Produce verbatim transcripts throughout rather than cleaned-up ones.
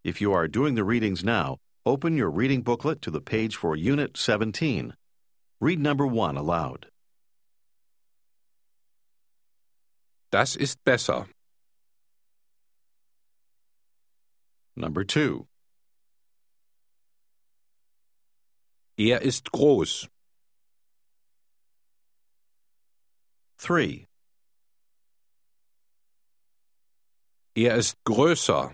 If you are doing the readings now, open your reading booklet to the page for Unit seventeen. Read number one aloud. Das ist besser. Number two. Er ist groß. Three. Er ist größer.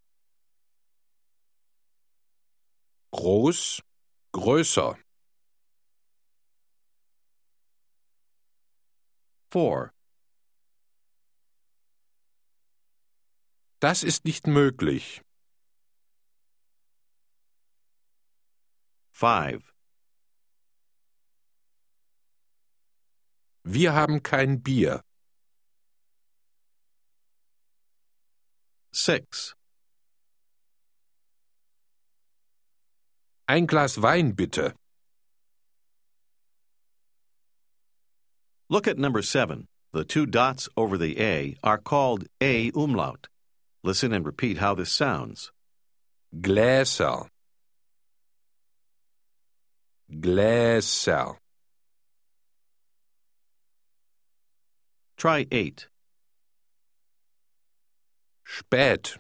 Groß, größer. Four. Das ist nicht möglich. Five. Wir haben kein Bier. Six. Ein Glas Wein bitte. Look at number seven. The two dots over the A are called A umlaut. Listen and repeat how this sounds. Gläser. Gläser. Try eight. Spät.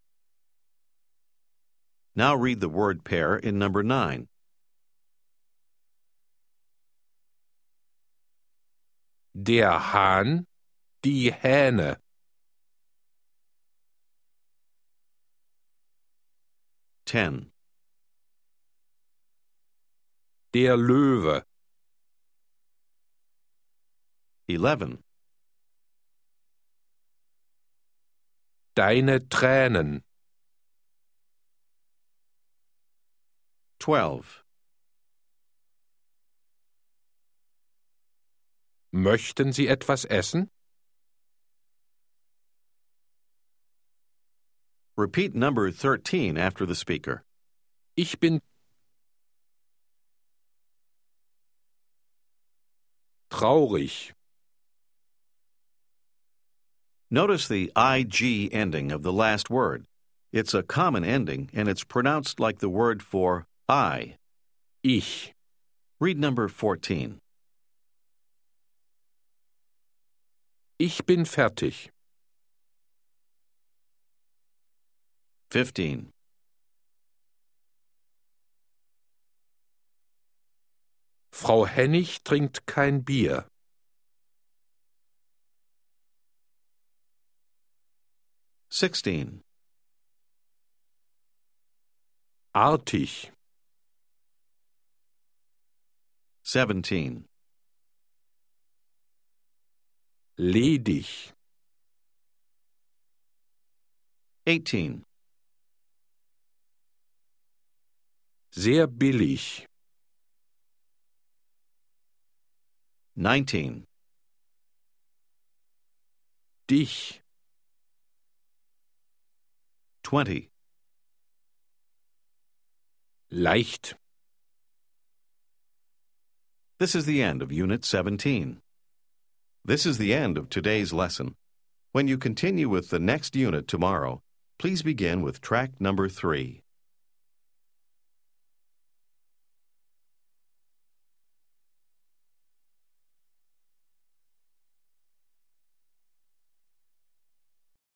Now read the word pair in number nine. Der Hahn, die Hähne. Ten. Der Löwe. Eleven. Deine Tränen. Twelve. Möchten Sie etwas essen? Repeat number thirteen after the speaker. Ich bin traurig. Notice the I G ending of the last word. It's a common ending, and it's pronounced like the word for I. Ich. Read number fourteen. Ich bin fertig. Fifteen. Frau Hennig trinkt kein Bier. Sixteen. Artig. Seventeen. Ledig. Eighteen. Sehr billig. Nineteen. Dich. Twenty. Leicht. This is the end of Unit seventeen. This is the end of today's lesson. When you continue with the next unit tomorrow, please begin with track number three.